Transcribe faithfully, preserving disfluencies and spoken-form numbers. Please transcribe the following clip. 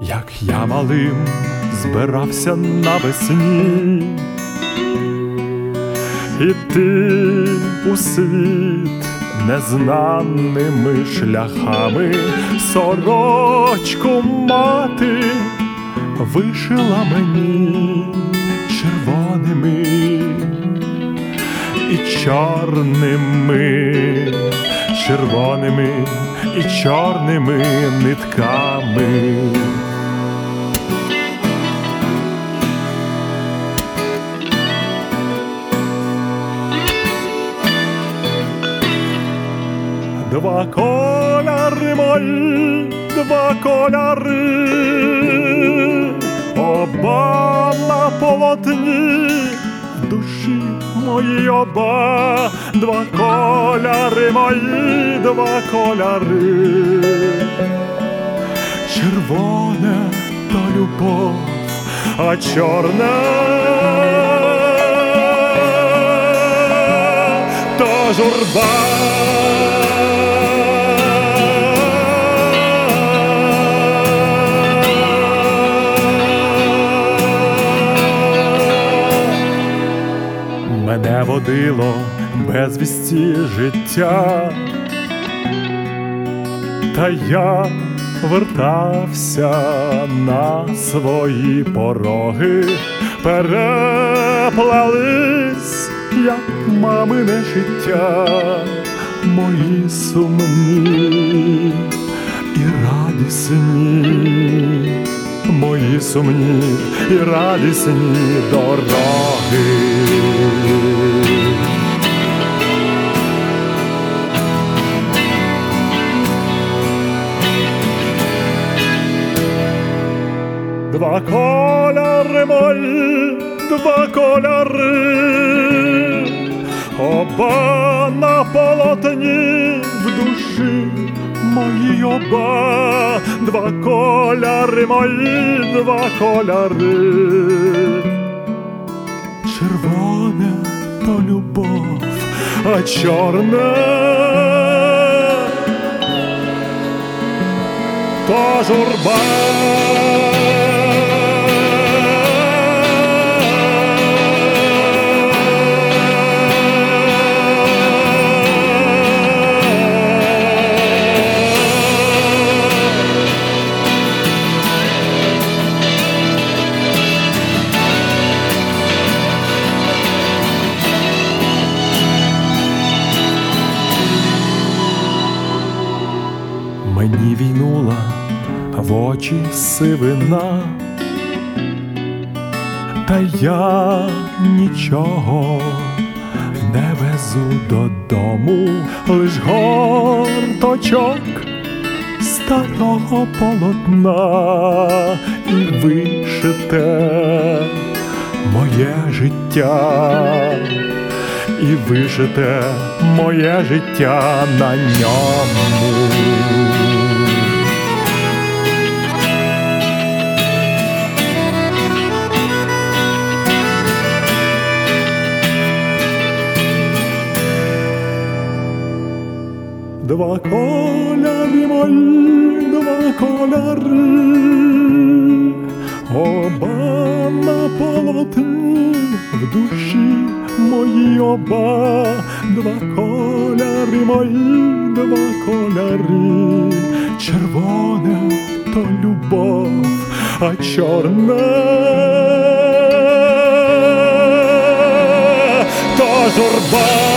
як я малим збирався навесні іти у світ незнаними шляхами. Сорочку мати вишила мені червоними і чорними, червоними і чорними нитками. Два кольори мої, два кольори, оба на полотні, в душі моїй оба. Два кольори мої, два кольори, червоне то любов, а чорне то журба. Мене водило безвісті життя, та я вертався на свої пороги. Переплались, як мамине життя, мої сумні і радісні, мої сумні і радісні дороги. Два кольори мої, два кольори, оба на полотні, в душі моїй оба. Два кольори мої, два кольори, червоне то любов, а чорне то журба. Мені війнула в очі сивина, та я нічого не везу додому, лиш горточок старого полотна і вишите моє життя, і вишите моє життя на ньому. Два кольори мої, два кольори, оба на полотні, в душі моїй оба. Два кольори мої, два кольори, червоне то любов, а чорне то журба.